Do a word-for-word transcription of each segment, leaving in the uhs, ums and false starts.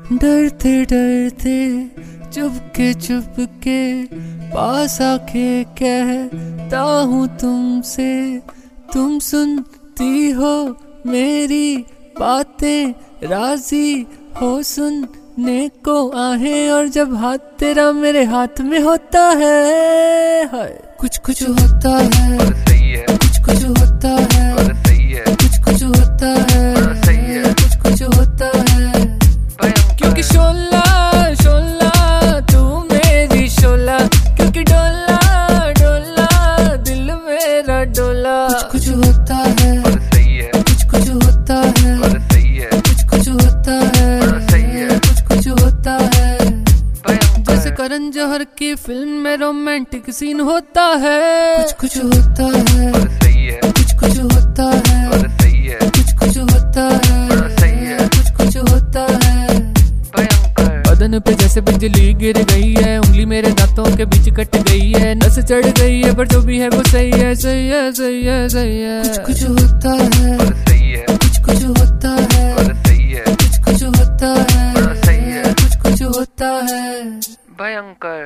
डरते डरते चुपके चुपके पास आके कहता हूँ तुमसे, तुम सुनती हो मेरी बातें, राजी हो सुनने को आहें। और जब हाथ तेरा मेरे हाथ में होता है, हाय कुछ कुछ होता है, कुछ कुछ होता है, कुछ कुछ होता है, कुछ कुछ होता है। क्योंकि शोला शोला तू मेरी शोला, क्योंकि डोला डोला दिल मेरा डोला। कुछ कुछ होता है, कुछ कुछ होता है, कुछ कुछ होता है, कुछ कुछ होता है। जैसे करण जौहर की फिल्म में रोमांटिक सीन होता है। कुछ कुछ होता है, कुछ कुछ होता है, कुछ कुछ होता है, कुछ कुछ होता है। बदन पे जैसे बिजली गिर गई है, उंगली मेरे दांतों के बीच कट गई है, नस चढ़ गई है, पर जो भी है वो सही है, सही है, सही है, सही है। कुछ कुछ होता है, कुछ कुछ होता है, कुछ कुछ होता है, कुछ कुछ होता है। भयंकर।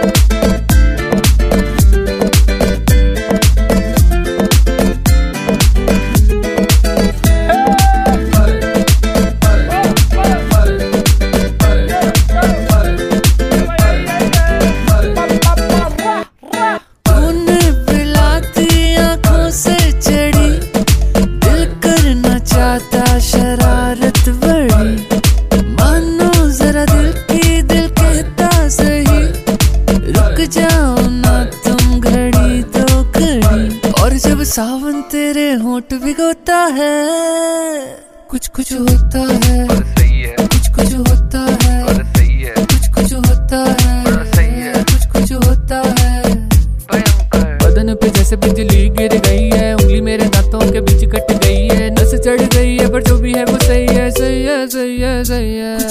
शरारत बड़ी मानो जरा दिल की, दिल कहता सही रुक जाओ ना तुम घड़ी तो घड़ी। और जब सावन तेरे होंठ भिगोता है, कुछ कुछ होता है, कुछ कुछ होता है, कुछ कुछ होता है, कुछ कुछ होता है। बदन पे जैसे बिजली गिर गई है, उंगली मेरे दांतों के बीच कट गई है, नस चढ़ गई है, पर जो भी है वो सही है, सही है, सही है, सही है।